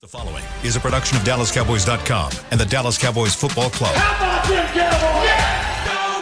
The following is a production of DallasCowboys.com and the Dallas Cowboys Football Club. How about them Cowboys? Yeah! Go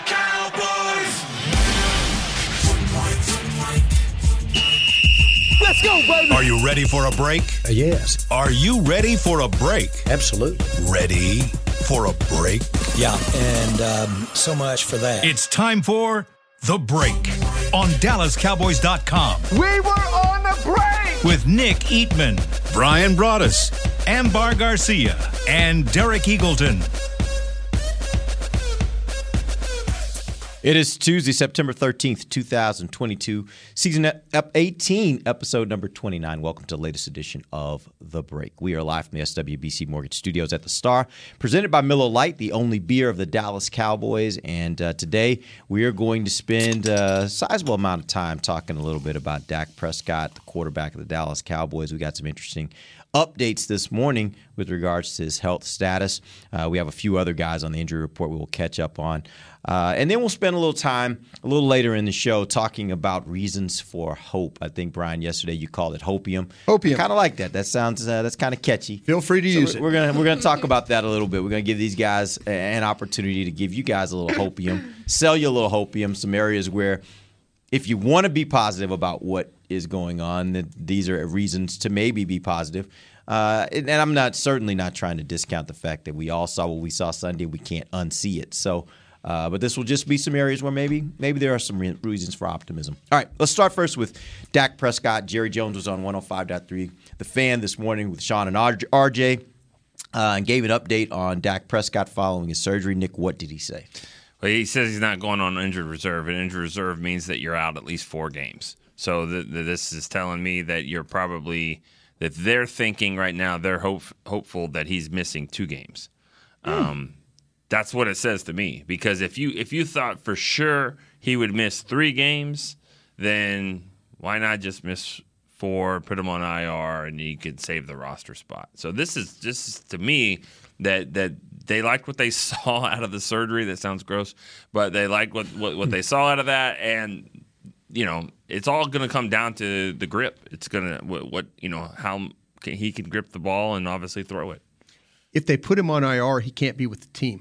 Cowboys! Let's go, baby! Are you ready for a break? Yes. Are you ready for a break? Absolutely. Ready for a break? Yeah, and so much for that. It's time for The Break on DallasCowboys.com. We were on the break! With Nick Eatman, Brian Broaddus, Ambar Garcia, and Derek Eagleton. It is Tuesday, September 13th, 2022, season 18, episode number 29. Welcome to the latest edition of The Break. We are live from the SWBC Mortgage Studios at the Star, presented by Miller Lite, the only beer of the Dallas Cowboys. And today we are going to spend a sizable amount of time talking a little bit about Dak Prescott, the quarterback of the Dallas Cowboys. We got some interesting updates this morning with regards to his health status. We have a few other guys on the injury report we will catch up on. And then we'll spend a little time a little later in the show talking about reasons for hope. I think, Brian, yesterday you called it hopium. Hopium. Kind of like that. That sounds that's kind of catchy. Feel free to use it. We're gonna talk about that a little bit. We're gonna give these guys an opportunity to give you guys a little hopium, sell you a little hopium, some areas where if you want to be positive about what is going on, that these are reasons to maybe be positive. And I'm certainly not trying to discount the fact that we all saw what we saw Sunday. We can't unsee it. So, but this will just be some areas where maybe there are some reasons for optimism. All right, let's start first with Dak Prescott. Jerry Jones was on 105.3 The Fan this morning with Sean and RJ and gave an update on Dak Prescott following his surgery. Nick, what did he say? Well, he says he's not going on injured reserve, and injured reserve means that you're out at least 4 games. So this is telling me that you're probably – that they're thinking right now they're hopeful that he's missing 2 games. That's what it says to me. Because if you thought for sure he would miss 3 games, then why not just miss 4, put him on IR, and you could save the roster spot. So this is to me that they liked what they saw out of the surgery. That sounds gross, but they liked what they saw out of that, and it's all going to come down to the grip. It's going to how he can grip the ball and obviously throw it. If they put him on IR, he can't be with the team.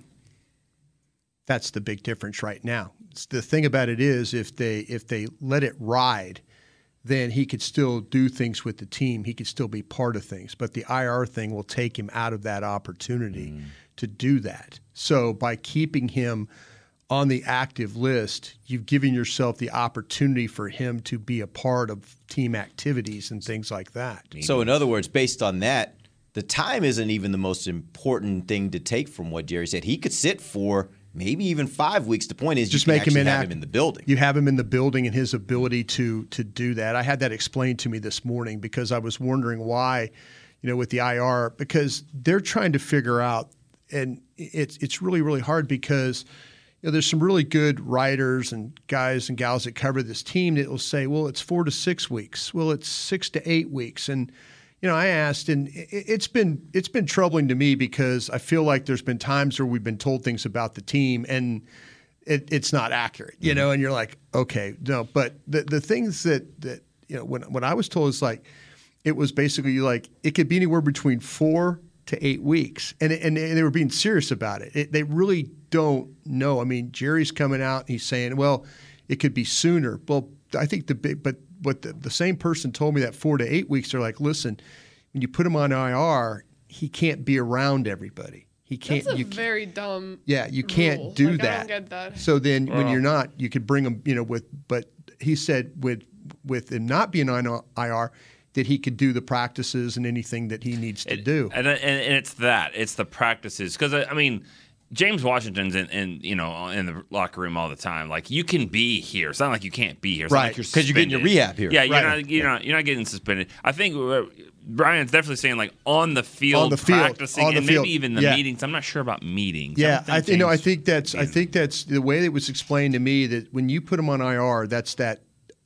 That's the big difference right now. The thing about it is if they let it ride, then he could still do things with the team. He could still be part of things. But the IR thing will take him out of that opportunity to do that. So by keeping him on the active list, you've given yourself the opportunity for him to be a part of team activities and things like that. So in other words, based on that, the time isn't even the most important thing to take from what Jerry said. He could sit for maybe even 5 weeks. The point is just you can make him have him in the building. You have him in the building and his ability to do that. I had that explained to me this morning because I was wondering why, with the IR, because they're trying to figure out, and it's really, really hard because there's some really good writers and guys and gals that cover this team that will say, well, it's 4 to 6 weeks. Well, it's 6 to 8 weeks. And, I asked, and it's been troubling to me because I feel like there's been times where we've been told things about the team and it's not accurate, and you're like, okay, no. But the things that when I was told is like, it was basically like it could be anywhere between 4 to 8 weeks. And they were being serious about it. They really don't know. I mean, Jerry's coming out and he's saying, well, it could be sooner. Well, I think what the same person told me that 4 to 8 weeks, they're like, listen, when you put him on IR, he can't be around everybody. He can't. That's very dumb. Yeah, you can't rule. do that. I don't get that. So then when you're not, you could bring him, but he said with him not being on IR, that he could do the practices and anything that he needs to do. And it's the practices. Because, I mean, James Washington's in the locker room all the time. Like, you can be here. It's not like you can't be here. It's right. Because you're getting your rehab here. Yeah, you're not getting suspended. I think Brian's definitely saying, like, on the field practicing, and maybe even the meetings. I'm not sure about meetings. Yeah, I think that's the way it was explained to me, that when you put him on IR, that's that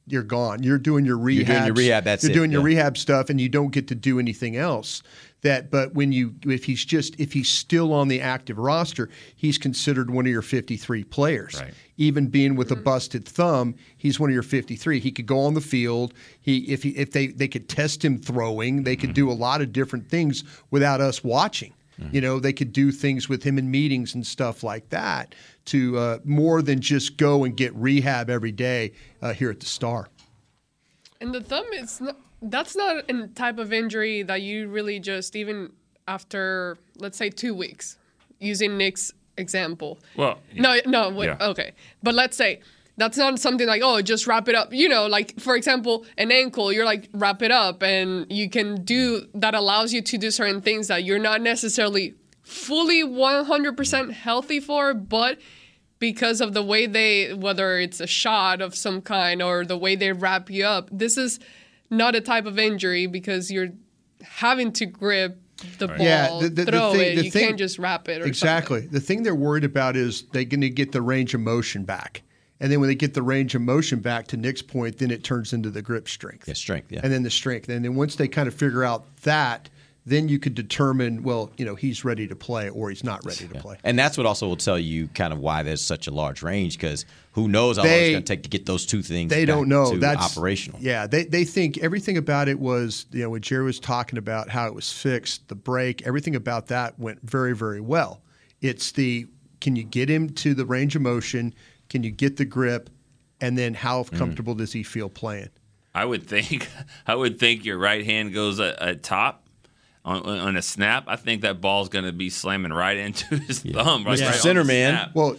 you're gone. You're doing your rehab. You're doing your rehab. That's You're it. doing your rehab stuff, and you don't get to do anything else. But if he's still on the active roster, he's considered one of your 53 players. Right. Even being with a busted thumb, he's one of your 53. He could go on the field. If they could test him throwing, they could do a lot of different things without us watching. They could do things with him in meetings and stuff like that to more than just go and get rehab every day here at the Star. And the thumb is not. That's not a type of injury that you really just, even after, let's say, 2 weeks, using Nick's example. Well, okay. But let's say that's not something like, oh, just wrap it up. Like, for example, an ankle, you're like, wrap it up. And you can do, that allows you to do certain things that you're not necessarily fully 100% healthy for, but because of the way whether it's a shot of some kind or the way they wrap you up, this is not a type of injury because you're having to grip the ball, throw it. You can't just wrap it or exactly. something. The thing they're worried about is they're going to get the range of motion back. And then when they get the range of motion back, to Nick's point, then it turns into the grip strength. Yeah, strength, yeah. And then the strength. And then once they kind of figure out that, then you could determine, he's ready to play or he's not ready to play. And that's what also will tell you kind of why there's such a large range, because who knows how long it's going to take to get those two things they don't know. That's operational. Yeah, they think everything about it was, when Jerry was talking about how it was fixed, the break, everything about that went very, very well. It's can you get him to the range of motion? Can you get the grip? And then how comfortable does he feel playing? I would think your right hand goes at top. On a snap, I think that ball's going to be slamming right into his thumb. Right, Mr. Centerman. Well,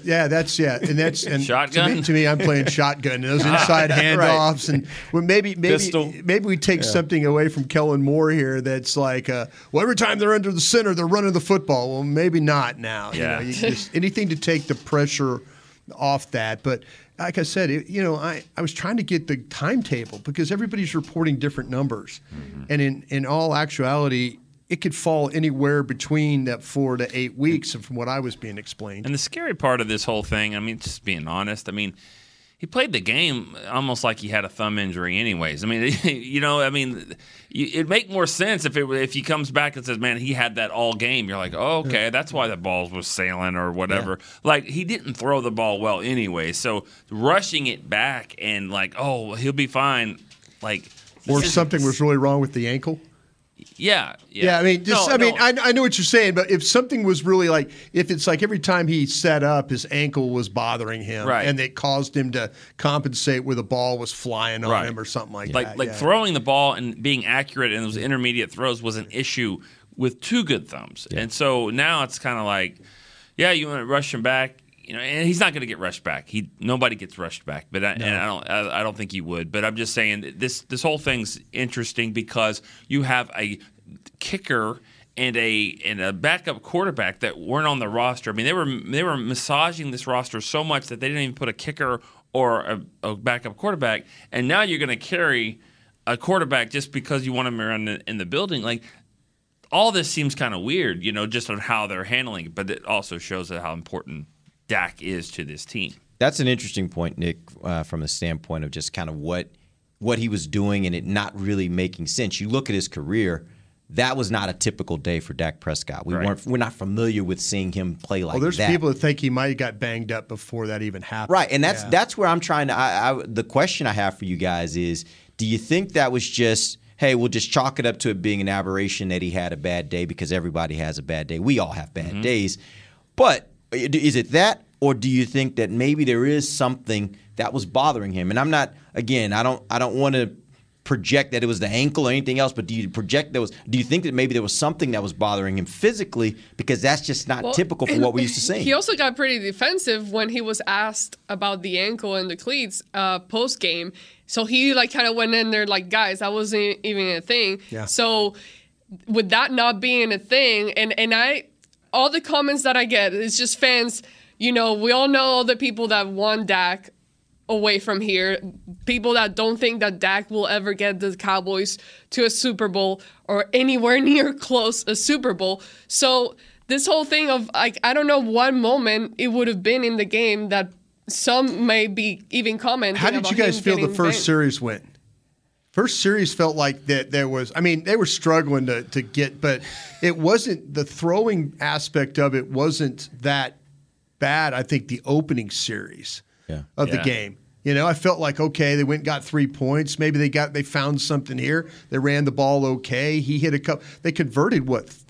and shotgun. To me, I'm playing shotgun. And those inside handoffs, and maybe Pistol. maybe we take something away from Kellen Moore here. That's like, every time they're under the center, they're running the football. Well, maybe not now. Yeah. Just anything to take the pressure off that, but. Like I said, I was trying to get the timetable because everybody's reporting different numbers. Mm-hmm. And in all actuality, it could fall anywhere between that 4 to 8 weeks from what I was being explained. And the scary part of this whole thing, just being honest, he played the game almost like he had a thumb injury anyways. It'd make more sense if he comes back and says, man, he had that all game. You're like, oh, okay, that's why the ball was sailing or whatever. Yeah. Like, he didn't throw the ball well anyway. So rushing it back and like, oh, he'll be fine. Like, or something was really wrong with the ankle. Yeah. I know what you're saying, but if something was really like, if it's like every time he set up, his ankle was bothering him, right, and it caused him to compensate where the ball was flying on him or something like that. Like throwing the ball and being accurate in those intermediate throws was an issue with two good thumbs, and so now it's kind of like, you want to rush him back. And he's not going to get rushed back. Nobody gets rushed back, but I don't think he would. But I'm just saying this whole thing's interesting because you have a kicker and a backup quarterback that weren't on the roster. They were massaging this roster so much that they didn't even put a kicker or a backup quarterback. And now you're going to carry a quarterback just because you want him around in the building. Like, all this seems kind of weird, just on how they're handling it. But it also shows how important Dak is to this team. That's an interesting point, Nick, from the standpoint of just kind of what he was doing and it not really making sense. You look at his career, that was not a typical day for Dak Prescott. We're not familiar with seeing him play like that. Well, there's people that think he might have got banged up before that even happened. Right, and that's where I'm trying to the question I have for you guys is, do you think that was just, hey, we'll just chalk it up to it being an aberration that he had a bad day because everybody has a bad day. We all have bad days. But is it that, or do you think that maybe there is something that was bothering him? And I'm not, again, I don't want to project that it was the ankle or anything else, but do you think that maybe there was something that was bothering him physically, because that's just not typical for what we used to see? He also got pretty defensive when he was asked about the ankle and the cleats post game. So he kind of went in there like, guys, that wasn't even a thing. Yeah. So with that not being a thing, and all the comments that I get, it's just fans, we all know all the people that want Dak away from here, people that don't think that Dak will ever get the Cowboys to a Super Bowl or anywhere near close a Super Bowl. So this whole thing of, I don't know what moment it would have been in the game that some may be even commenting. How did about you guys him feel the getting first benched. series went? First series felt like that there was. I mean, they were struggling to get, but it wasn't the throwing aspect of it wasn't that bad. I think the opening series of the game. You know, I felt like, okay, they went and got 3 points. Maybe they found something here. They ran the ball okay. He hit a couple. They converted,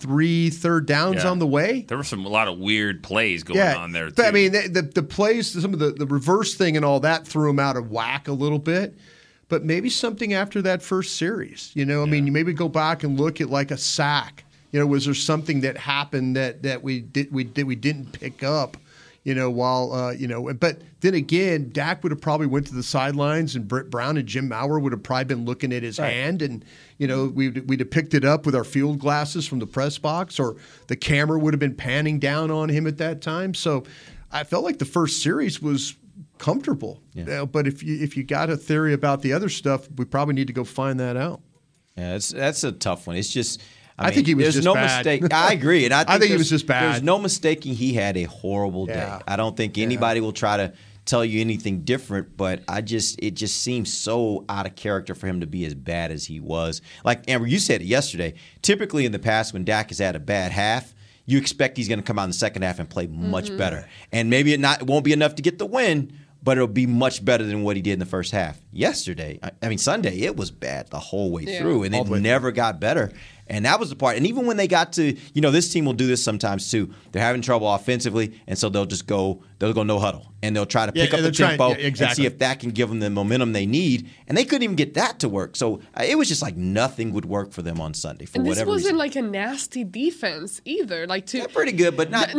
3 third downs on the way? There were a lot of weird plays going on there, too. But, I mean, the plays, some of the reverse thing and all that threw him out of whack a little bit. But maybe something after that first series. You know, I mean, you maybe go back and look at like a sack. You know, was there something that happened that we didn't pick up? You know, while but then again, Dak would have probably went to the sidelines, and Britt Brown and Jim Maurer would have probably been looking at his hand, and you know, we'd have picked it up with our field glasses from the press box, or the camera would have been panning down on him at that time. So, I felt like the first series was comfortable. Yeah. You know, but if you got a theory about the other stuff, we probably need to go find that out. Yeah, that's a tough one. It's just. I think he was just bad. Mistake. I agree, and I think he was just bad. There's no mistaking he had a horrible day. I don't think anybody will try to tell you anything different, but it just seems so out of character for him to be as bad as he was. Like Amber, you said it yesterday. Typically in the past, when Dak has had a bad half, you expect he's going to come out in the second half and play much better, and maybe it won't be enough to get the win, but it'll be much better than what he did in the first half. Yesterday, Sunday, it was bad the whole way through, and it never got better. And that was the part. And even when they got to, this team will do this sometimes too. They're having trouble offensively, and so they'll go no huddle. And they'll try to pick up the tempo and see if that can give them the momentum they need. And they couldn't even get that to work. So it was just like nothing would work for them on Sunday for whatever reason. And this wasn't like a nasty defense either. They're pretty good, but not.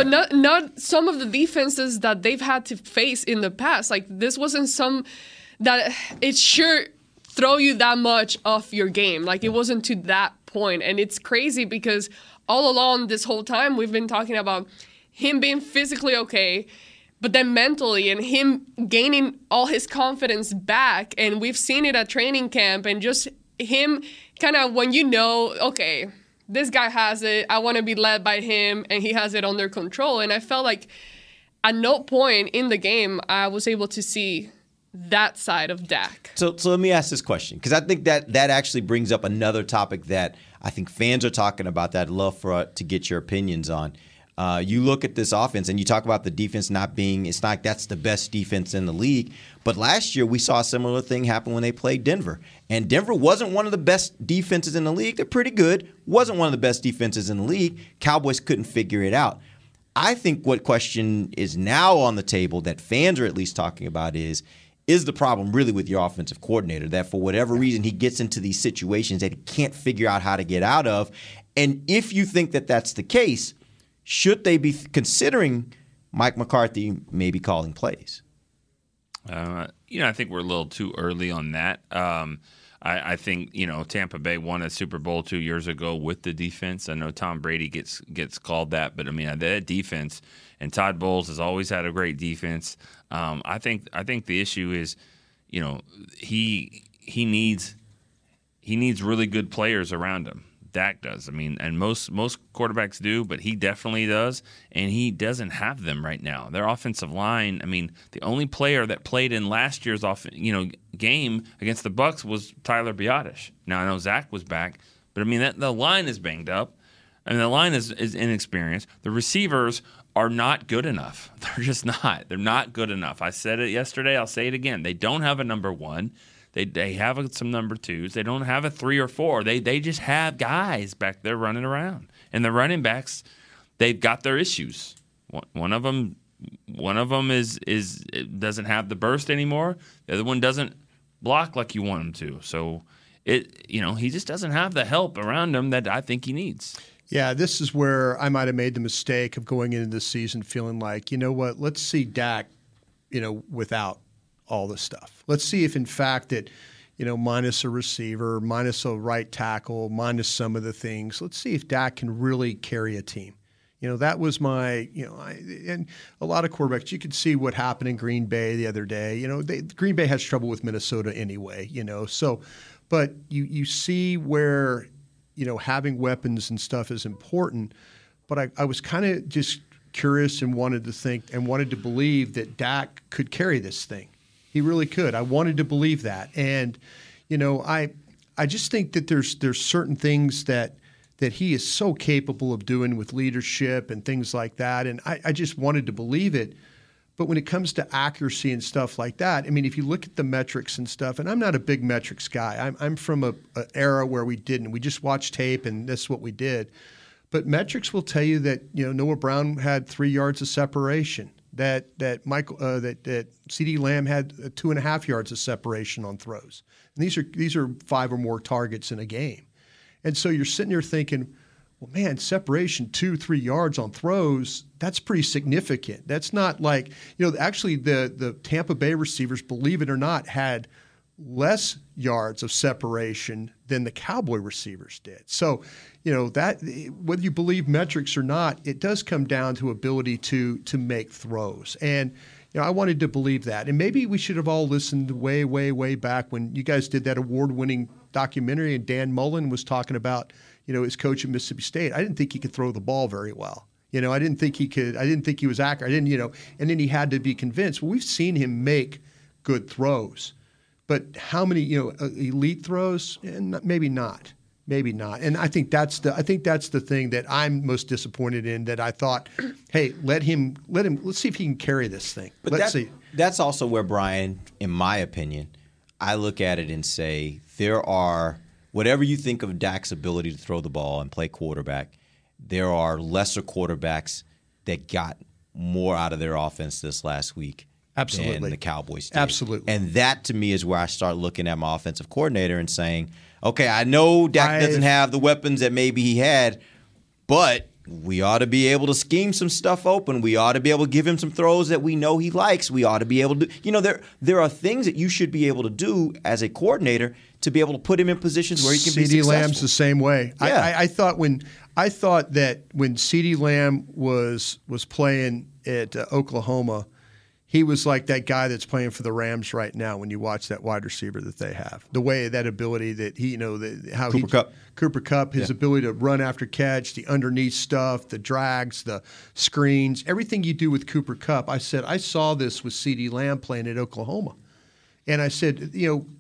Not some of the defenses that they've had to face in the past. Like this wasn't some that it sure throw you that much off your game. Like it wasn't to that point. And it's crazy because all along this whole time we've been talking about him being physically okay, but then mentally, and him gaining all his confidence back. And we've seen it at training camp, and just him kind of when okay, this guy has it, I want to be led by him, and he has it under control. And I felt like at no point in the game I was able to see that side of Dak. So let me ask this question, because I think that actually brings up another topic that I think fans are talking about that I'd love to get your opinions on. You look at this offense and you talk about the defense it's not like that's the best defense in the league. But last year we saw a similar thing happen when they played Denver. And Denver wasn't one of the best defenses in the league. They're pretty good. Wasn't one of the best defenses in the league. Cowboys couldn't figure it out. I think what question is now on the table that fans are at least talking about is the problem really with your offensive coordinator, that for whatever reason he gets into these situations that he can't figure out how to get out of? And if you think that that's the case, should they be considering Mike McCarthy maybe calling plays? I think we're a little too early on that. I think, Tampa Bay won a Super Bowl 2 years ago with the defense. I know Tom Brady gets called that, but that defense, and Todd Bowles has always had a great defense. I think the issue is, he needs really good players around him. Dak does. And most quarterbacks do, but he definitely does, and he doesn't have them right now. Their offensive line. The only player that played in last year's game against the Bucs was Tyler Biadasz. Now I know Zach was back, but the line is banged up. The line is inexperienced. The receivers are not good enough. They're just not. They're not good enough. I said it yesterday. I'll say it again. They don't have a number one. They have some number twos. They don't have a 3 or 4. They just have guys back there running around. And the running backs, they've got their issues. One of them doesn't have the burst anymore. The other one doesn't block like you want him to. So he just doesn't have the help around him that I think he needs. Yeah, this is where I might have made the mistake of going into the season feeling like, let's see Dak, without all this stuff. Let's see if, in fact, that, minus a receiver, minus a right tackle, minus some of the things, let's see if Dak can really carry a team. That was my, and a lot of quarterbacks, you could see what happened in Green Bay the other day. Green Bay has trouble with Minnesota anyway, so, but you see where, having weapons and stuff is important. But I was kind of just curious and wanted to believe that Dak could carry this thing. He really could. I wanted to believe that. And, I just think that there's certain things that he is so capable of doing with leadership and things like that. And I just wanted to believe it. But when it comes to accuracy and stuff like that, I mean, if you look at the metrics and stuff, and I'm not a big metrics guy. I'm from an era where we didn't. We just watched tape, and that's what we did. But metrics will tell you that Noah Brown had 3 yards of separation. That CeeDee Lamb had 2.5 yards of separation on throws. And these are 5 or more targets in a game. And so you're sitting there thinking, well, man, separation 2-3 yards on throws, that's pretty significant. That's not like, actually the Tampa Bay receivers, believe it or not, had less yards of separation than the Cowboy receivers did. So, that whether you believe metrics or not, it does come down to ability to make throws. And I wanted to believe that. And maybe we should have all listened way, way, way back when you guys did that award-winning documentary and Dan Mullen was talking about, his coach at Mississippi State. I didn't think he could throw the ball very well. I didn't think he could. I didn't think he was accurate. And then he had to be convinced. Well, we've seen him make good throws. But how many, elite throws? Maybe not. Maybe not. And I think that's the thing that I'm most disappointed in. That I thought, hey, let him. Let's see if he can carry this thing. But let's see. That's also where, Brian, in my opinion, I look at it and say there are whatever you think of Dak's ability to throw the ball and play quarterback. There are lesser quarterbacks that got more out of their offense this last week. Absolutely. Than the Cowboys did. Absolutely. And that, to me, is where I start looking at my offensive coordinator and saying, okay, I know Dak doesn't have the weapons that maybe he had, but we ought to be able to scheme some stuff open. We ought to be able to give him some throws that we know he likes. We ought to be able to there are things that you should be able to do as a coordinator to be able to put him in positions where he can be successful. CeeDee Lamb's the same way. Yeah. I thought that when CeeDee Lamb was playing at Oklahoma, he was like that guy that's playing for the Rams right now when you watch that wide receiver that they have. The way, that ability that he, Cooper Kupp, his ability to run after catch, the underneath stuff, the drags, the screens, everything you do with Cooper Kupp. I said, I saw this with CeeDee Lamb playing at Oklahoma. And I said,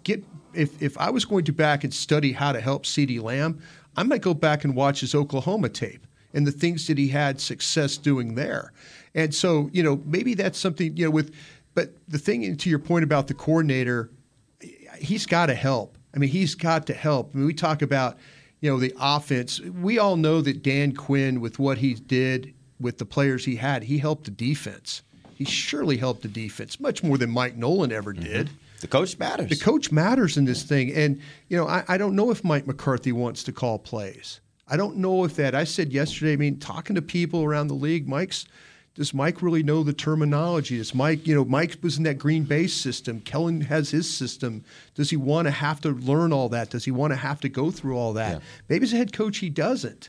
if I was going to back and study how to help CeeDee Lamb, I might go back and watch his Oklahoma tape and the things that he had success doing there. And so, maybe that's something, but the thing, to your point about the coordinator, he's got to help. I mean, he's got to help. I mean, we talk about, the offense. We all know that Dan Quinn, with what he did with the players he had, he helped the defense. He surely helped the defense much more than Mike Nolan ever did. The coach matters. The coach matters in this thing. And, I don't know if Mike McCarthy wants to call plays. I don't know if that. I said yesterday, talking to people around the league, does Mike really know the terminology? Does Mike, Mike was in that Green Bay system. Kellen has his system. Does he want to have to learn all that? Does he want to have to go through all that? Yeah. Maybe as a head coach he doesn't,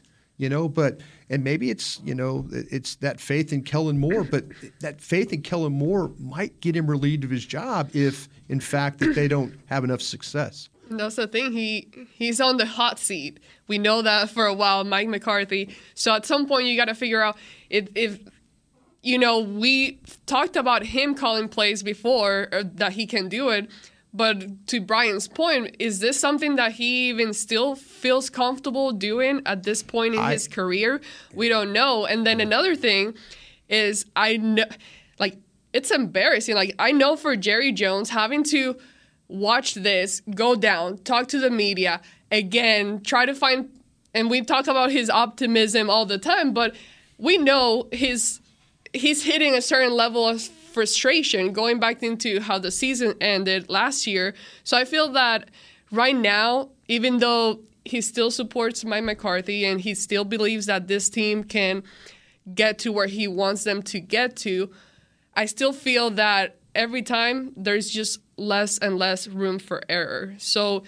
and maybe it's, it's that faith in Kellen Moore, but that faith in Kellen Moore might get him relieved of his job if, in fact, that they don't have enough success. That's the thing. He's on the hot seat. We know that for a while, Mike McCarthy. So at some point you got to figure out if we talked about him calling plays before, that he can do it. But to Brian's point, is this something that he even still feels comfortable doing at this point in his career? We don't know. And then another thing is, I know, it's embarrassing. I know for Jerry Jones, having to watch this go down, talk to the media, again, try to find, and we talk about his optimism all the time, but we know he's hitting a certain level of frustration going back into how the season ended last year. So I feel that right now, even though he still supports Mike McCarthy and he still believes that this team can get to where he wants them to get to, I still feel that every time there's just less and less room for error. So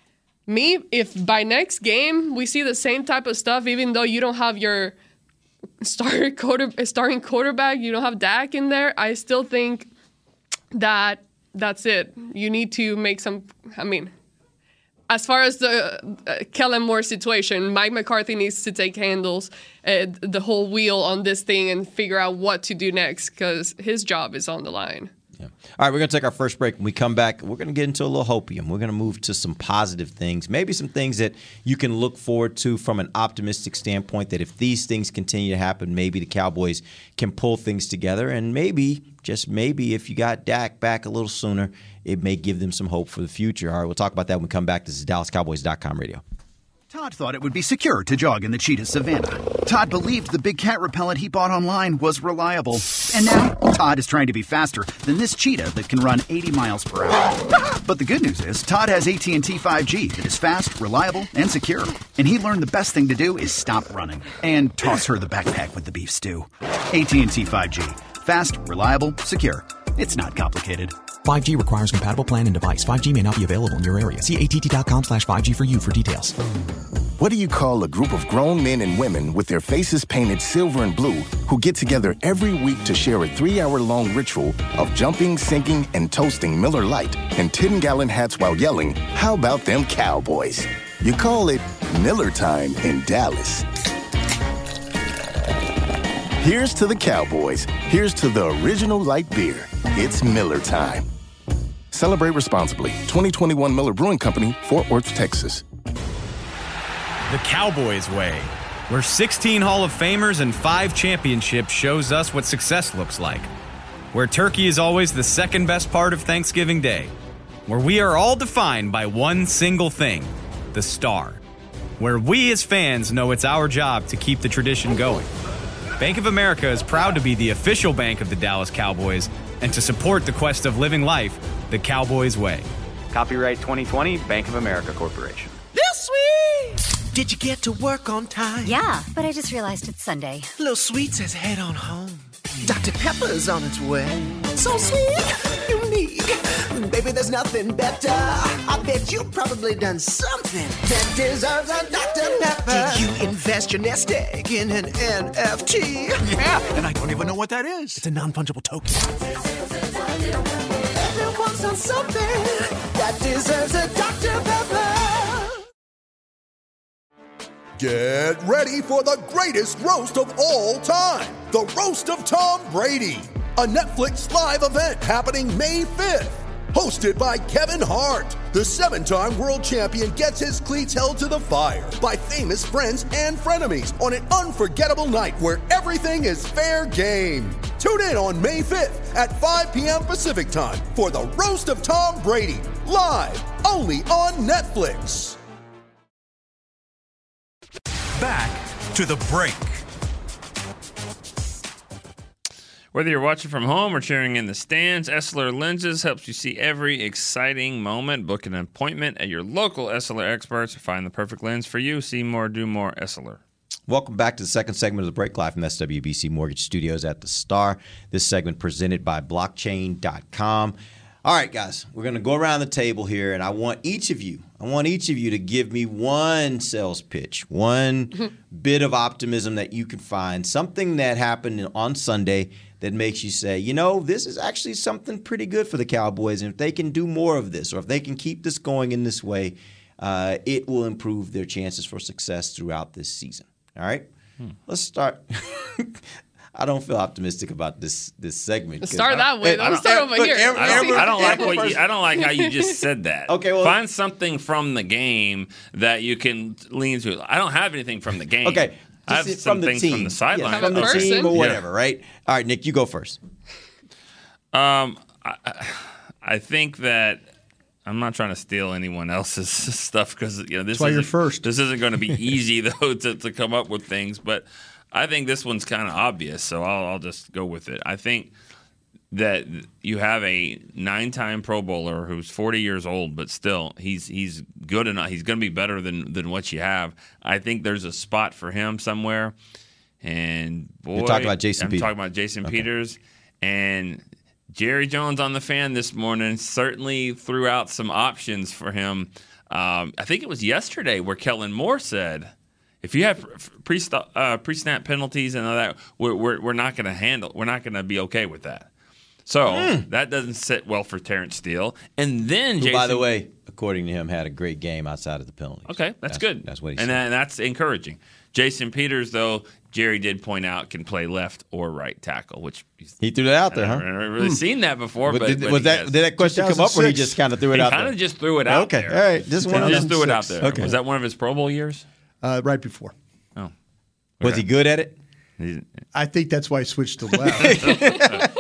if by next game we see the same type of stuff, even though you don't have your starting quarterback, you don't have Dak in there, I still think that that's it. You need to make some, as far as the Kellen Moore situation, Mike McCarthy needs to take the whole wheel on this thing and figure out what to do next because his job is on the line. Yeah. All right, we're going to take our first break. When we come back, we're going to get into a little hopium. We're going to move to some positive things, maybe some things that you can look forward to from an optimistic standpoint, that if these things continue to happen, maybe the Cowboys can pull things together. And maybe, just maybe, if you got Dak back a little sooner, it may give them some hope for the future. All right, we'll talk about that when we come back. This is DallasCowboys.com radio. Todd thought it would be secure to jog in the cheetah savanna. Todd believed the big cat repellent he bought online was reliable. And now, Todd is trying to be faster than this cheetah that can run 80 miles per hour. But the good news is, Todd has AT&T 5G that is fast, reliable, and secure. And he learned the best thing to do is stop running and toss her the backpack with the beef stew. AT&T 5G. Fast, reliable, secure. It's not complicated. 5G requires compatible plan and device. 5G may not be available in your area. See att.com/5G for you for details. What do you call a group of grown men and women with their faces painted silver and blue who get together every week to share a 3-hour-long ritual of jumping, singing, and toasting Miller Lite in 10-gallon hats while yelling, "How about them Cowboys?" You call it Miller Time in Dallas. Here's to the Cowboys. Here's to the original light beer. It's Miller Time. Celebrate responsibly. 2021 Miller Brewing Company, Fort Worth, Texas. The Cowboys way, where 16 Hall of Famers and 5 championships shows us what success looks like. Where turkey is always the second best part of Thanksgiving Day. Where we are all defined by one single thing, the star. Where we as fans know it's our job to keep the tradition going. Bank of America is proud to be the official bank of the Dallas Cowboys and to support the quest of living life the Cowboys way. Copyright 2020, Bank of America Corporation. This sweet! Did you get to work on time? Yeah, but I just realized it's Sunday. Little Sweet says head on home. Dr. Pepper's on its way. So sweet, unique. Baby, there's nothing better. I bet you've probably done something that deserves a Dr. Pepper. Did you invest your nest egg in an NFT? Yeah, and I don't even know what that is. It's a non-fungible token. Everyone's done something that deserves a Dr. Pepper. Get ready for the greatest roast of all time, the Roast of Tom Brady, a Netflix live event happening May 5th. Hosted by Kevin Hart, the 7-time world champion gets his cleats held to the fire by famous friends and frenemies on an unforgettable night where everything is fair game. Tune in on May 5th at 5 p.m. Pacific time for the Roast of Tom Brady, live only on Netflix. Back to the break. Whether you're watching from home or cheering in the stands, Essilor Lenses helps you see every exciting moment. Book an appointment at your local Essilor experts to find the perfect lens for you. See more, do more, Essilor. Welcome back to the second segment of the break, live from SWBC Mortgage Studios at the Star. This segment presented by Blockchain.com. All right, guys, we're going to go around the table here, and I want each of you to give me one sales pitch, one bit of optimism that you can find, something that happened on Sunday that makes you say, you know, this is actually something pretty good for the Cowboys, and if they can do more of this, or if they can keep this going in this way, it will improve their chances for success throughout this season. All right? Let's start. I don't feel optimistic about this segment. Start that way. Don't start over here. I don't like how you just said that. Okay, well, find something from the game that you can lean to. I don't have anything from the game. Okay, I have some things from the sideline. Yeah, from the team or whatever, right? All right, Nick, you go first. I think that I'm not trying to steal anyone else's stuff because this isn't going to be easy though to come up with things, but I think this one's kind of obvious, so I'll just go with it. I think that you have a 9-time Pro Bowler who's 40 years old, but still he's good enough. He's going to be better than what you have. I think there's a spot for him somewhere. And boy, you're talking about Jason Peters. I'm talking about Jason Peters. And Jerry Jones on the Fan this morning certainly threw out some options for him. I think it was yesterday where Kellen Moore said, if you have pre-snap penalties and all that, we're not going to handle. We're not going to be okay with that. So that doesn't sit well for Terrence Steele. And then Who, by the way, according to him, had a great game outside of the penalties. Okay, that's good. That's what he said. And that's encouraging. Jason Peters, though, Jerry did point out, can play left or right tackle, which he threw that out there, huh? I've never really seen that before. But did that question come up, or he just kind of threw it out there? He kind of just threw it out there. Okay, all right. Just threw it out there. Okay. Was that one of his Pro Bowl years? Right before. Oh. Was he good at it? I think that's why he switched to left.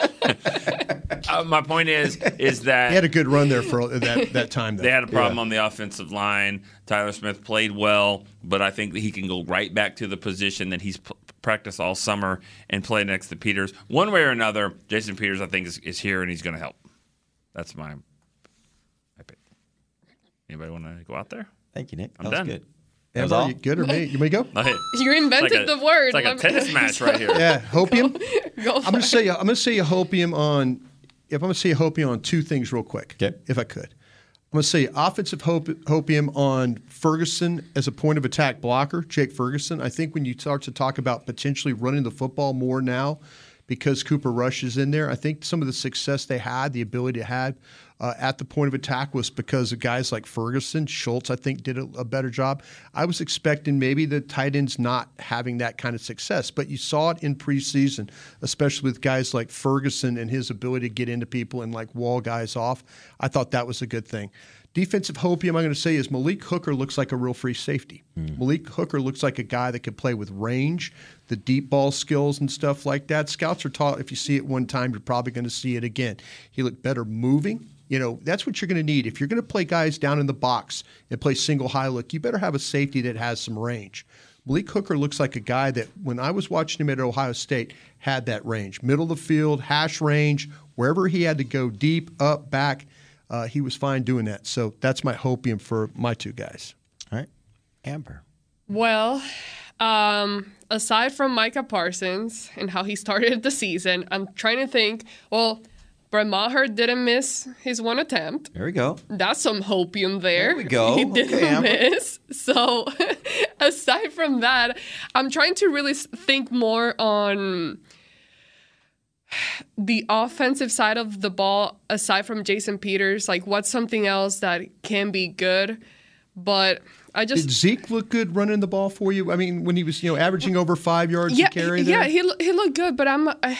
My point is that he had a good run there for that time. Though. They had a problem on the offensive line. Tyler Smith played well, but I think that he can go right back to the position that he's practiced all summer and play next to Peters. One way or another, Jason Peters, I think, is here and he's going to help. That's my pick. Anybody want to go out there? Thank you, Nick. I'm done. Good. Amber, you good or me? You may go. You invented the word. It's like a tennis match right here. Yeah, hopium. Go I'm going to say a hopium on. If I'm going to say a hopium on two things real quick, if I could. I'm going to say offensive hopium on Ferguson as a point of attack blocker, Jake Ferguson. I think when you start to talk about potentially running the football more now because Cooper Rush is in there, I think some of the success they had, the ability to have at the point of attack was because of guys like Ferguson. Schultz, I think, did a better job. I was expecting maybe the tight ends not having that kind of success, but you saw it in preseason, especially with guys like Ferguson and his ability to get into people and like wall guys off. I thought that was a good thing. Defensive hopium, I'm going to say, is Malik Hooker looks like a real free safety. Malik Hooker looks like a guy that could play with range, the deep ball skills and stuff like that. Scouts are taught if you see it one time, you're probably going to see it again. He looked better moving. You know, that's what you're going to need. If you're going to play guys down in the box and play single high look, you better have a safety that has some range. Malik Hooker looks like a guy that, when I was watching him at Ohio State, had that range. Middle of the field, hash range, wherever he had to go deep, up, back, he was fine doing that. So that's my hopium for my two guys. All right. Amber. Well, aside from Micah Parsons and how he started the season, I'm trying to think, well, Brett Maher didn't miss his one attempt. There we go. That's some hopium there. There we go. He didn't miss. So aside from that, I'm trying to really think more on the offensive side of the ball, aside from Jason Peters. Like, what's something else that can be good? But I just... Did Zeke look good running the ball for you? I mean, when he was, averaging over 5 yards a carry there? Yeah, he looked good, but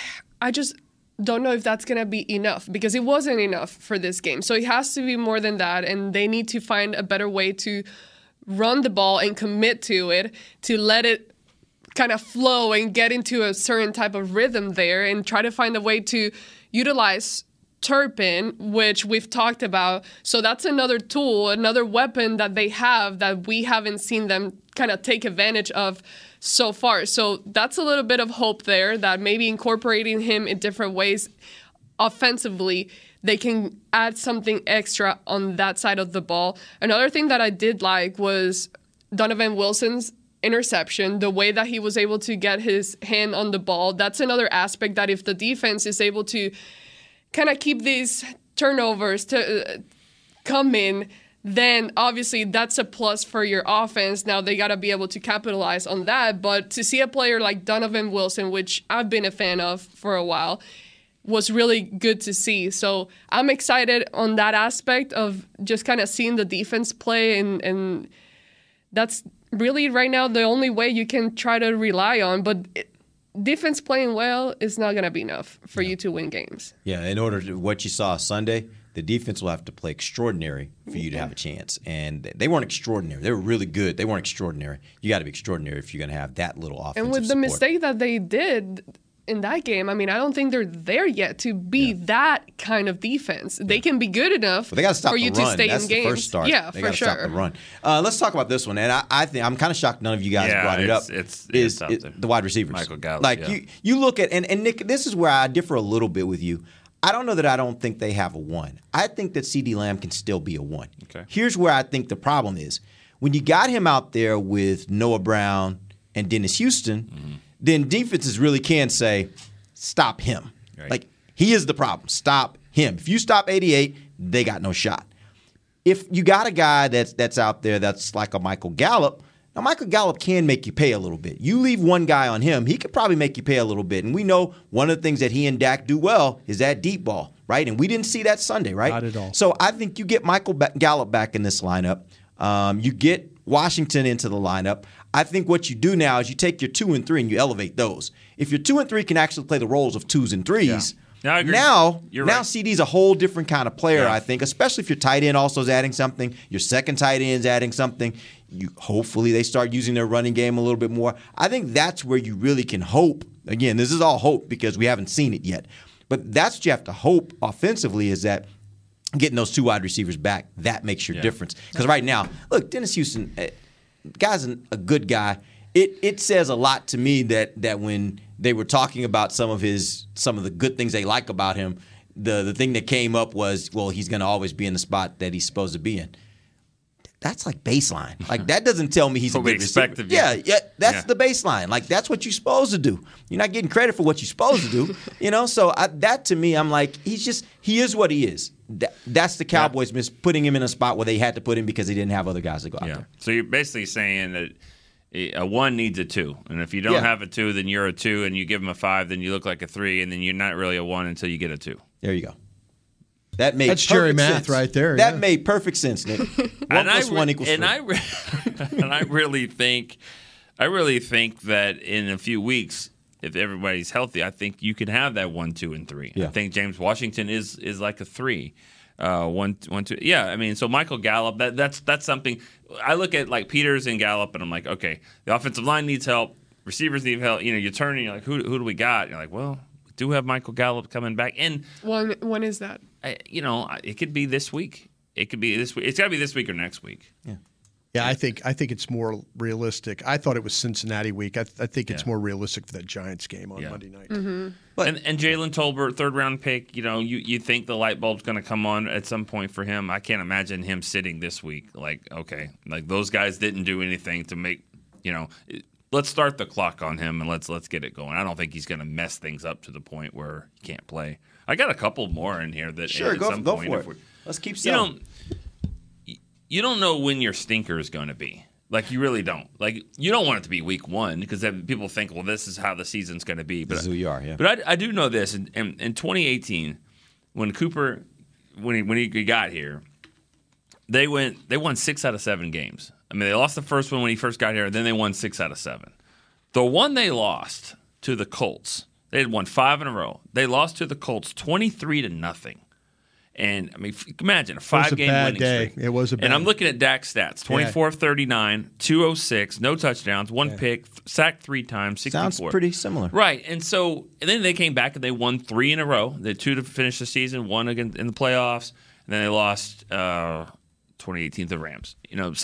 I just don't know if that's going to be enough because it wasn't enough for this game. So it has to be more than that, and they need to find a better way to run the ball and commit to it, to let it kind of flow and get into a certain type of rhythm there and try to find a way to utilize Turpin, which we've talked about. So that's another tool, another weapon that they have that we haven't seen them kind of take advantage of so far. So that's a little bit of hope there that maybe incorporating him in different ways offensively, they can add something extra on that side of the ball. Another thing that I did like was Donovan Wilson's interception, the way that he was able to get his hand on the ball. That's another aspect that if the defense is able to kind of keep these turnovers to come in, then obviously that's a plus for your offense. Now they got to be able to capitalize on that. But to see a player like Donovan Wilson, which I've been a fan of for a while, was really good to see. So I'm excited on that aspect of just kind of seeing the defense play. And that's really right now the only way you can try to rely on. But defense playing well is not going to be enough for you to win games. Yeah, in order to what you saw Sunday, the defense will have to play extraordinary for you to have a chance. And they weren't extraordinary. They were really good. They weren't extraordinary. You got to be extraordinary if you're going to have that little offensive And with the support. mistake that they did in that game, I mean, I don't think they're there yet to be that kind of defense. They can be good enough But they got to stop for you the run. to stay That's in the games. first start. Yeah, they for gotta sure. Stop the run. Let's talk about this one. And I think I'm kind of shocked none of you guys brought it up. It's the wide receivers. Michael Gallup. Like yeah. you look at and Nick, this is where I differ a little bit with you. I don't know that I don't think they have a 1. I think that CeeDee Lamb can still be a 1. Okay. Here's where I think the problem is. When you got him out there with Noah Brown and Dennis Houston, then defenses really can say, stop him. Right. Like, he is the problem. Stop him. If you stop 88, they got no shot. If you got a guy that's out there that's like a Michael Gallup, Now, Michael Gallup can make you pay a little bit. You leave one guy on him, he could probably make you pay a little bit. And we know one of the things that he and Dak do well is that deep ball, right? And we didn't see that Sunday, right? Not at all. So I think you get Michael Gallup back in this lineup. You get Washington into the lineup. I think what you do now is you take your 2 and 3 and you elevate those. If your 2 and 3 can actually play the roles of 2s and 3s, I agree. now right. CD's a whole different kind of player, I think, especially if your tight end also is adding something, your second tight end's adding something. Hopefully they start using their running game a little bit more. I think that's where you really can hope. Again, this is all hope because we haven't seen it yet. But that's what you have to hope offensively is that getting those 2 wide receivers back, that makes your difference. Because right now, look, Dennis Houston, the guy's a good guy. It says a lot to me that when they were talking about some of the good things they like about him, the thing that came up was, well, he's going to always be in the spot that he's supposed to be in. That's like baseline. Like that doesn't tell me he's a good receiver. Yeah, that's the baseline. Like that's what you're supposed to do. You're not getting credit for what you're supposed to do. So that to me, I'm like, he is what he is. That's the Cowboys putting him in a spot where they had to put him because they didn't have other guys to go out there. So you're basically saying that a 1 needs a 2, and if you don't have a 2, then you're a 2, and you give him a 5, then you look like a 3, and then you're not really a 1 until you get a 2. There you go. That's Jerry math sense. Right there. That made perfect sense, Nick. 1 + 1 = 3. And I really think that in a few weeks, if everybody's healthy, I think you can have that 1, 2, and 3. Yeah. I think James Washington is like a 3. 1, 2. Yeah, I mean, so Michael Gallup, that's something. I look at like Peters and Gallup, and I'm like, okay, the offensive line needs help, receivers need help. You turn and you're like, who do we got? And you're like, well, we do have Michael Gallup coming back. And when is that? It could be this week. It could be this week. It's got to be this week or next week. Yeah. Yeah, I think it's more realistic. I thought it was Cincinnati week. I think it's more realistic for that Giants game on Monday night. Mm-hmm. And Jalen Tolbert, 3rd round pick. You think the light bulb's going to come on at some point for him. I can't imagine him sitting this week. Like, okay, like those guys didn't do anything to make. Let's start the clock on him and let's get it going. I don't think he's going to mess things up to the point where he can't play. I got a couple more in here that sure go for it. Let's keep selling. You don't know when your stinker is going to be. Like, you really don't. Like, you don't want it to be week 1 because then people think, well, this is how the season's going to be. But this is who you are, yeah. But I do know this. In 2018, when Cooper, when he got here, they won 6 out of 7 games. I mean, they lost the first one when he first got here, then they won 6 out of 7. The one they lost to the Colts, they had won 5 in a row. They lost to the Colts 23-0. And, I mean, imagine a 5-game winning streak. It was a bad And I'm looking at Dak's stats. 24 of 39, 206, no touchdowns, 1 pick, sacked 3 times, 64. Sounds pretty similar. Right. And then they came back and they won 3 in a row. They had 2 to finish the season, 1 again in the playoffs. And then they lost 2018 to the Rams.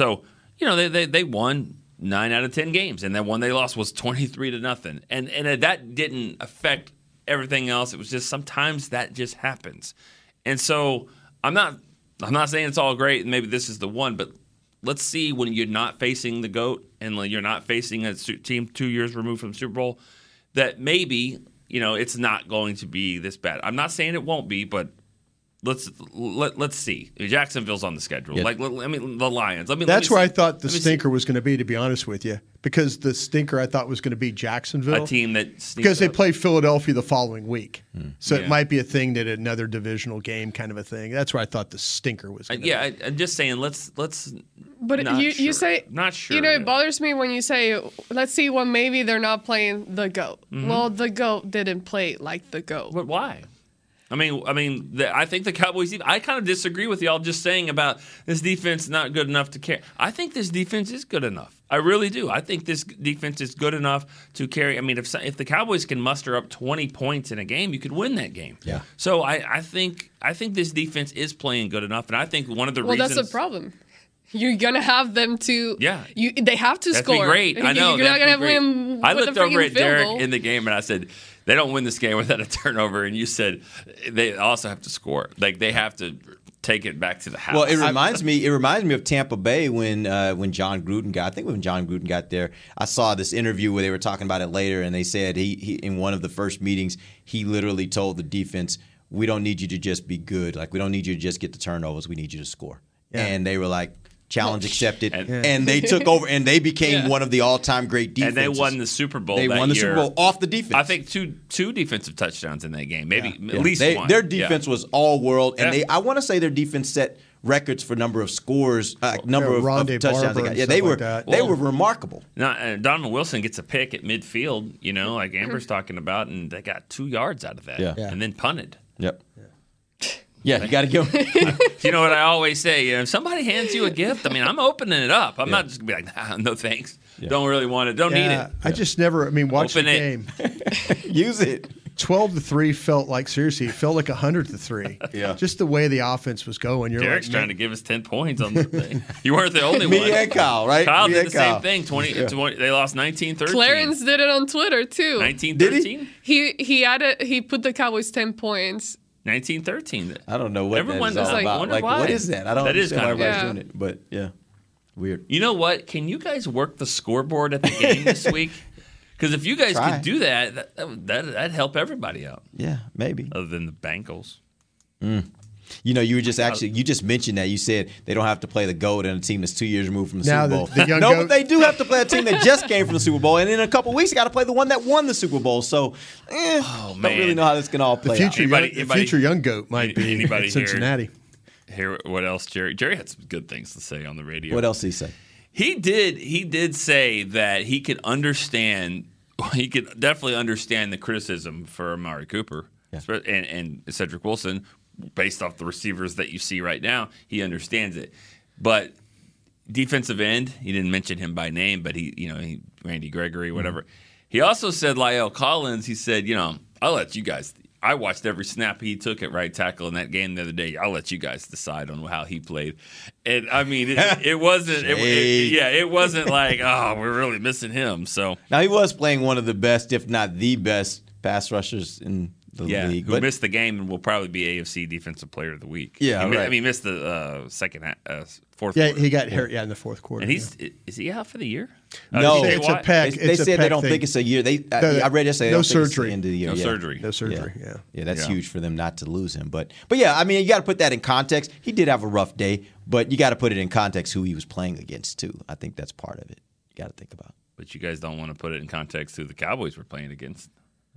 They won 9 out of 10 games. And that one they lost was 23-0. And that didn't affect everything else. It was just sometimes that just happens. And so I'm not saying it's all great and maybe this is the one, but let's see when you're not facing the GOAT and you're not facing a team 2 years removed from the Super Bowl that maybe, it's not going to be this bad. I'm not saying it won't be, but let's see. Jacksonville's on the schedule. Yeah. The Lions. That's where I thought the stinker was going to be, to be honest with you, because the stinker I thought was going to be Jacksonville, a team that because they play Philadelphia the following week, so it might be a thing that another divisional game kind of a thing. That's where I thought the stinker was. Going to be. I'm just saying let's. But you say not sure. It bothers me when you say let's see when maybe they're not playing the GOAT. Mm-hmm. Well, the GOAT didn't play like the GOAT. But why? I think the Cowboys. I kind of disagree with y'all just saying about this defense not good enough to carry. I think this defense is good enough. I really do. I think this defense is good enough to carry. I mean, if the Cowboys can muster up 20 points in a game, you could win that game. Yeah. So I think this defense is playing good enough, and I think one of the reasons. Well, that's the problem. You're gonna have them to. Yeah. They have to That'd score. Be great. I know. You're not gonna win. I looked over at Derek goal. in the game and I said, they don't win this game without a turnover. And you said they also have to score. Like they have to take it back to the house. Well, it reminds me of Tampa Bay when John Gruden got. I think when John Gruden got there, I saw this interview where they were talking about it later, and they said he in one of the first meetings he literally told the defense, "We don't need you to just be good. Like we don't need you to just get the turnovers. We need you to score." Yeah. And they were like, challenge accepted, and they took over, and they became one of the all-time great defenses. And they won the Super Bowl. They won the Super Bowl off the defense. I think two defensive touchdowns in that game, maybe at least one. Their defense was all world, and I want to say their defense set records for number of scores, number of touchdowns they got. Yeah, they were remarkable. Now, Donovan Wilson gets a pick at midfield, like Amber's talking about, and they got 2 yards out of that, and then punted. Yep. Yeah, you got to go. You know what I always say? If somebody hands you a gift, I'm opening it up. I'm not just going to be like, no thanks. Don't really want it. Don't need it. I just never, watch Open the game. Use it. 12-3 felt like, seriously, it felt like 100-3. Yeah. Just the way the offense was going. Derek's trying to give us 10 points on the thing. You weren't the only one. Me and Kyle, right? Kyle did the same thing. 20, they lost 19-13. Clarence did it on Twitter, too. 19-13? He put the Cowboys 10 points. 19-13. I don't know what everyone that is all about. Like, what is that? I don't understand why everybody's doing it. But, weird. You know what? Can you guys work the scoreboard at the game this week? Because if you guys could do that'd help everybody out. Yeah, maybe. Other than the Bengals. You were just you just mentioned that. You said they don't have to play the GOAT and a team that's 2 years removed from the Super Bowl. But they do have to play a team that just came from the Super Bowl. And in a couple of weeks, you got to play the one that won the Super Bowl. So, don't really know how this can all play out. The future young GOAT might be in Cincinnati. Hear what else, Jerry? Jerry had some good things to say on the radio. What else did he say? He did say that he could understand. He could definitely understand the criticism for Amari Cooper and Cedric Wilson, based off the receivers that you see right now. He understands it, but defensive end, he didn't mention him by name, but he Randy Gregory, whatever. He also said La'el Collins. He said, I'll let you guys. I watched every snap he took at right tackle in that game the other day. I'll let you guys decide on how he played. And it wasn't. It wasn't like, oh, we're really missing him. So now he was playing one of the best, if not the best, pass rushers in the league. Who missed the game and will probably be AFC Defensive Player of the Week. Yeah, he missed the fourth. Yeah, he got hurt. Yeah, in the fourth quarter. And is he out for the year? No, it's a pec. They said they don't think it's a year. I read yesterday. No surgery. It's the end of the year. No surgery. No surgery. Yeah, that's huge for them not to lose him. But yeah, you got to put that in context. He did have a rough day, but you got to put it in context who he was playing against too. I think that's part of it. You got to think about. But you guys don't want to put it in context who the Cowboys were playing against.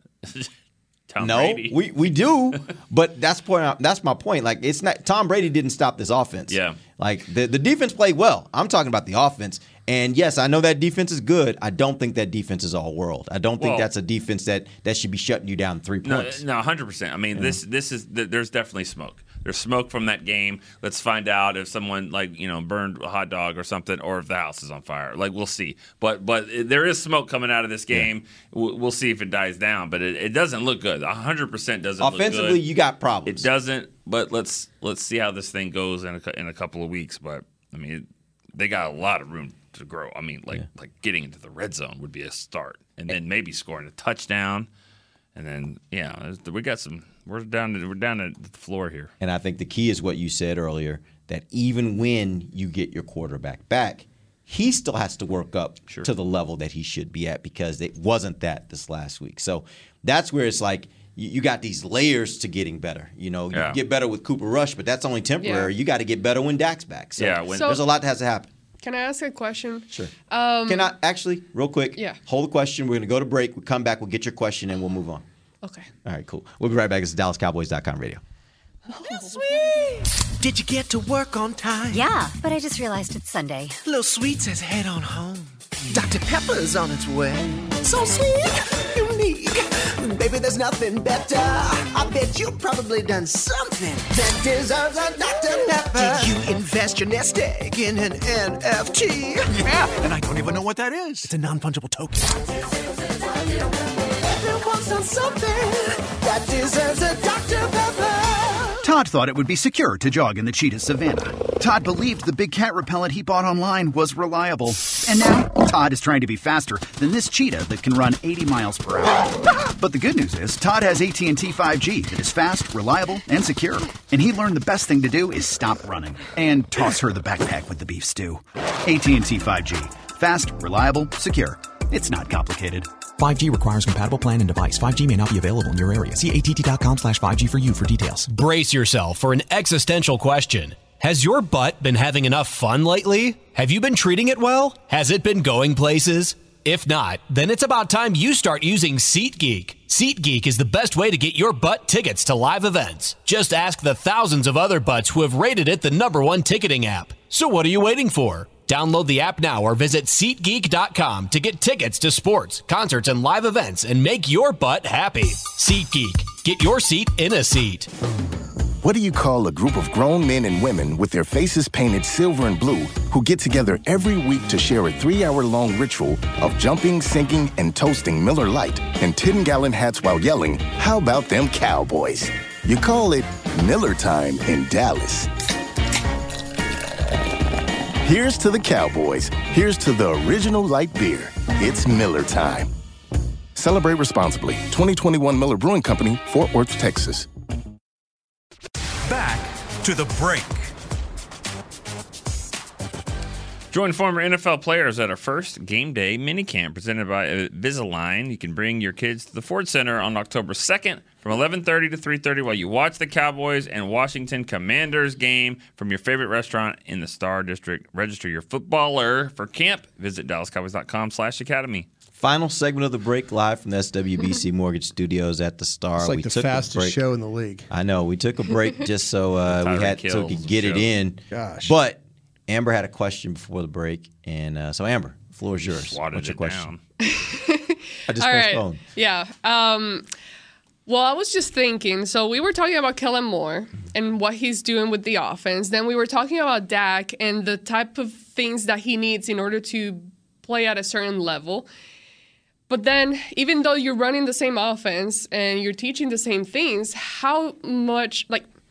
Tom no, Brady. we do, but that's my point. Like, it's not Tom Brady didn't stop this offense. Yeah, like the defense played well. I'm talking about the offense, and yes, I know that defense is good. I don't think that defense is all world. I don't think that's a defense that should be shutting you down 3 points. No, 100%. This is there's definitely smoke. There's smoke from that game. Let's find out if someone burned a hot dog or something, or if the house is on fire. We'll see. But there is smoke coming out of this game. Yeah. We'll see if it dies down. But it doesn't look good. 100% doesn't look good. Offensively, you got problems. It doesn't. But let's see how this thing goes in a couple of weeks. But they got a lot of room to grow. Like getting into the red zone would be a start, and then maybe scoring a touchdown, and then we got some. We're down at the floor here. And I think the key is what you said earlier, that even when you get your quarterback back, he still has to work up to the level that he should be at, because it wasn't that this last week. So that's where it's like you got these layers to getting better. You get better with Cooper Rush, but that's only temporary. Yeah. You got to get better when Dak's back. So, there's a lot that has to happen. Can I ask a question? Sure. Can I actually, real quick, hold the question. We're going to go to break. We'll come back. We'll get your question, and we'll move on. Okay. All right, cool. We'll be right back. This is DallasCowboys.com radio. Little Sweet! Did you get to work on time? Yeah, but I just realized it's Sunday. Little Sweet says head on home. Dr. Pepper's on its way. So sweet, unique. Baby, there's nothing better. I bet you've probably done something that deserves a Dr. Pepper. Did you invest your nest egg in an NFT? Yeah, and I don't even know what that is. It's a non-fungible token. Everyone's done something that deserves a Dr. Pepper. Todd thought it would be secure to jog in the cheetah savanna. Todd believed the big cat repellent he bought online was reliable. And now, Todd is trying to be faster than this cheetah that can run 80 miles per hour. But the good news is, Todd has AT&T 5G that is fast, reliable, and secure. And he learned the best thing to do is stop running and toss her the backpack with the beef stew. AT&T 5G. Fast, reliable, secure. It's not complicated. 5G requires compatible plan and device. 5G may not be available in your area. See att.com/5G for you for details. Brace yourself for an existential question. Has your butt been having enough fun lately? Have you been treating it well? Has it been going places? If not, then it's about time you start using SeatGeek. SeatGeek is the best way to get your butt tickets to live events. Just ask the thousands of other butts who have rated it the #1 ticketing app. So what are you waiting for? Download the app now or visit SeatGeek.com to get tickets to sports, concerts, and live events and make your butt happy. SeatGeek. Get your seat in a seat. What do you call a group of grown men and women with their faces painted silver and blue who get together every week to share a 3-hour-long ritual of jumping, sinking, and toasting Miller Lite in 10-gallon hats while yelling, "How about them Cowboys?" You call it Miller Time in Dallas. Here's to the Cowboys. Here's to the original light beer. It's Miller Time. Celebrate responsibly. 2021 Miller Brewing Company, Fort Worth, Texas. Back to the break. Join former NFL players at our first game day minicamp presented by Invisalign. You can bring your kids to the Ford Center on October 2nd from 11:30 to 3:30 while you watch the Cowboys and Washington Commanders game from your favorite restaurant in the Star District. Register your footballer for camp. Visit DallasCowboys.com/academy. Final segment of the break, live from the SWBC Mortgage Studios at the Star. It's like the fastest show in the league. I know. We took a break just so we could get it in. Gosh. But Amber had a question before the break, and so Amber, the floor is yours. What's your question? I just pressed phone. Yeah. Well, I was just thinking. So we were talking about Kellen Moore and what he's doing with the offense. Then we were talking about Dak and the type of things that he needs in order to play at a certain level. But then, even though you're running the same offense and you're teaching the same things, how much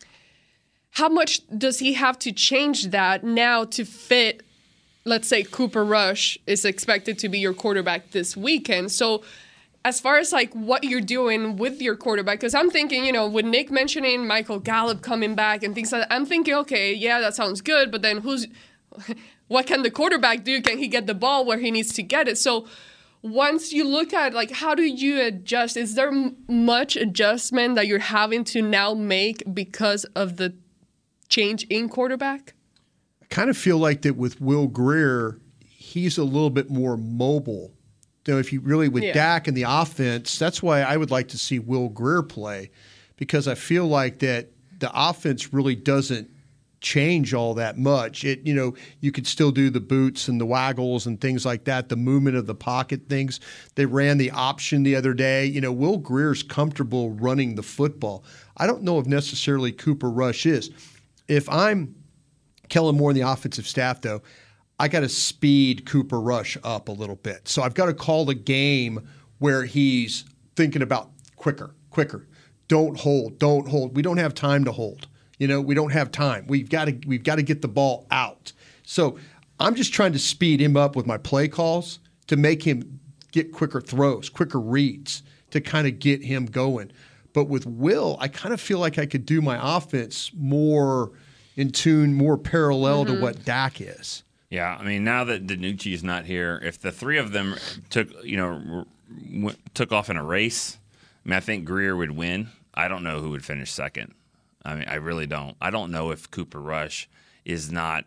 does he have to change that now to fit? Let's say Cooper Rush is expected to be your quarterback this weekend. So, as far as like what you're doing with your quarterback, because I'm thinking, with Nick mentioning Michael Gallup coming back and things like that, I'm thinking, okay, yeah, that sounds good. But then what can the quarterback do? Can he get the ball where he needs to get it? So, once you look at, like, how do you adjust? Is there much adjustment that you're having to now make because of the change in quarterback? I kind of feel like that with Will Grier, he's a little bit more mobile. If you really, with Dak and the offense, that's why I would like to see Will Grier play, because I feel like that the offense really doesn't change all that much. You could still do the boots and the waggles and things like that, the movement of the pocket things. They ran the option the other day. Will Grier's comfortable running the football. I don't know if necessarily Cooper Rush is. If I'm Kellen Moore and the offensive staff, though, I got to speed Cooper Rush up a little bit. So I've got to call the game where he's thinking about quicker. Don't hold. We don't have time to hold. We don't have time. We've got to get the ball out. So I'm just trying to speed him up with my play calls to make him get quicker throws, quicker reads, to kind of get him going. But with Will, I kind of feel like I could do my offense more in tune, more parallel to what Dak is. Yeah, I mean, now that DiNucci is not here, if the three of them took off in a race, I think Grier would win. I don't know who would finish second. I mean, I really don't. I don't know if Cooper Rush is not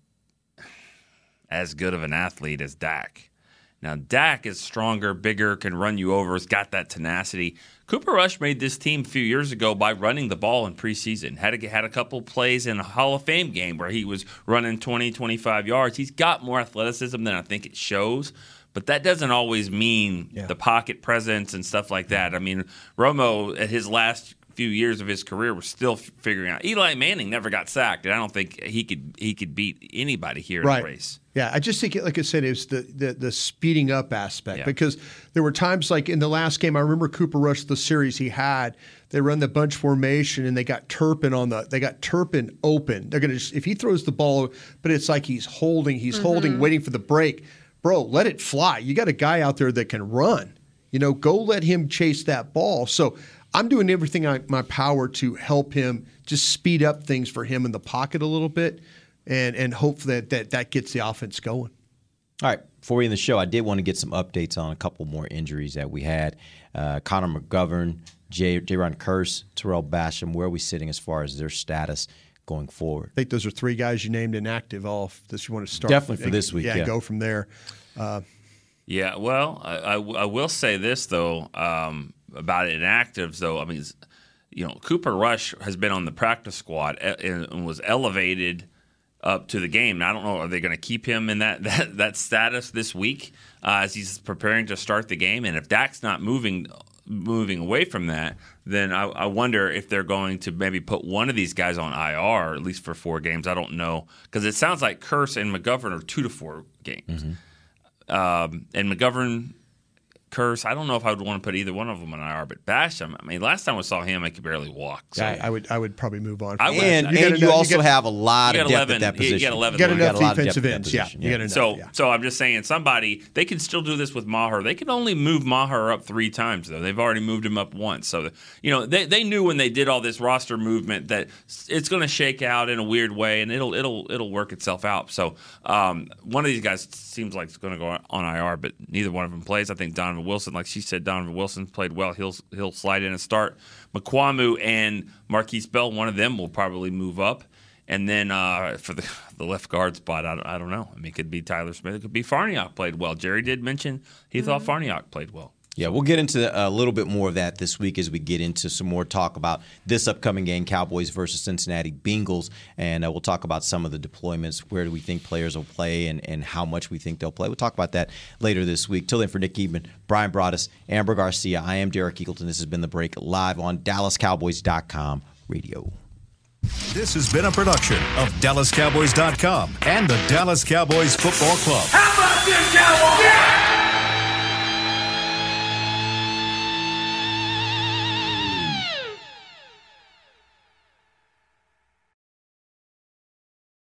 as good of an athlete as Dak. Now, Dak is stronger, bigger, can run you over, has got that tenacity. Cooper Rush made this team a few years ago by running the ball in preseason. Had a couple plays in a Hall of Fame game where he was running 20, 25 yards. He's got more athleticism than I think it shows. But that doesn't always mean the pocket presence and stuff like that. I mean, Romo, at his last few years of his career, was still figuring out. Eli Manning never got sacked, and I don't think he could beat anybody here in the race. Yeah, I just think, like I said, it was the speeding up aspect, because there were times like in the last game, I remember Cooper Rush, the series he had, they run the bunch formation and they got Turpin open. They're gonna if he throws the ball, but it's like he's holding, waiting for the break. Bro, let it fly. You got a guy out there that can run. Go let him chase that ball. So I'm doing everything in my power to help him just speed up things for him in the pocket a little bit, and hope that gets the offense going. All right, before we end the show, I did want to get some updates on a couple more injuries that we had. Connor McGovern, Jaron Kearse, Terrell Basham, where are we sitting as far as their status going forward. I think those are 3 guys you named inactive. All that you want to start. Definitely for this week. Yeah, go from there. Yeah, well, I will say this, though, about inactives, though. I mean, Cooper Rush has been on the practice squad and was elevated up to the game. Now, I don't know, are they going to keep him in that status this week as he's preparing to start the game? And if Dak's not moving away from that, then I wonder if they're going to maybe put one of these guys on IR, at least for 4 games. I don't know, because it sounds like Kearse and McGovern are 2 to 4 games. Mm-hmm. And McGovern, Kearse, I don't know if I would want to put either one of them on IR, but Basham, I mean, last time I saw him, I could barely walk. So. Yeah, I would probably move on. You also have a lot of depth at that position. You got 11. You got enough enough defensive ends. Yeah, you got enough. So I'm just saying, they can still do this with Maher. They can only move Maher up 3 times, though. They've already moved him up once. So, they knew when they did all this roster movement that it's going to shake out in a weird way, and it'll work itself out. So one of these guys seems like it's going to go on IR, but neither one of them plays. I think Donovan Wilson, like she said, Donovan Wilson played well. He'll slide in and start. McQuamu and Marquise Bell, one of them will probably move up. And then for the left guard spot, I don't know. I mean, it could be Tyler Smith. It could be Farniok played well. Jerry did mention he thought Farniok played well. Yeah, we'll get into a little bit more of that this week as we get into some more talk about this upcoming game, Cowboys versus Cincinnati Bengals. And we'll talk about some of the deployments, where do we think players will play and how much we think they'll play. We'll talk about that later this week. Till then, for Nick Eatman, Brian Broaddus, Amber Garcia, I am Derek Eagleton. This has been The Break, live on DallasCowboys.com radio. This has been a production of DallasCowboys.com and the Dallas Cowboys Football Club. How about this, Cowboys? Yeah!